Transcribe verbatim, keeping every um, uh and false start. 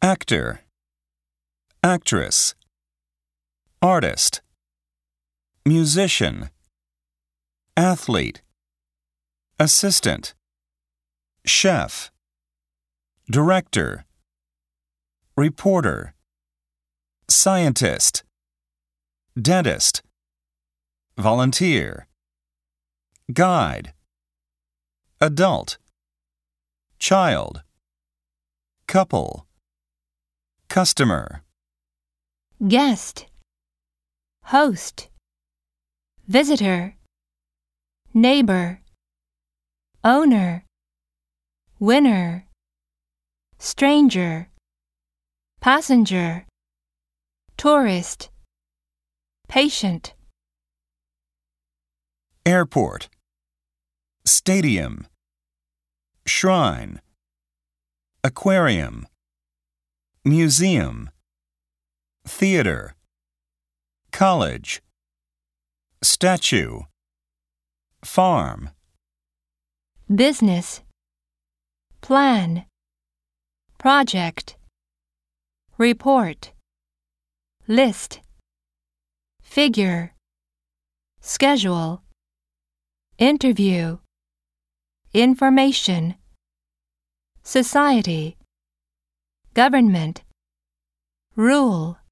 actor, actress, artist, musician, athlete, assistant, chef, director, reporter, scientist, dentist, volunteer, guide, adult, child, couple, customer, guest, host, visitor, neighbor, owner, winner, stranger, passenger, tourist, patient. airport, stadium, shrine, aquarium, museum, theater, college, statue, farm, business, plan, project, report, list, figure, schedule, interview, information, society, government, rule.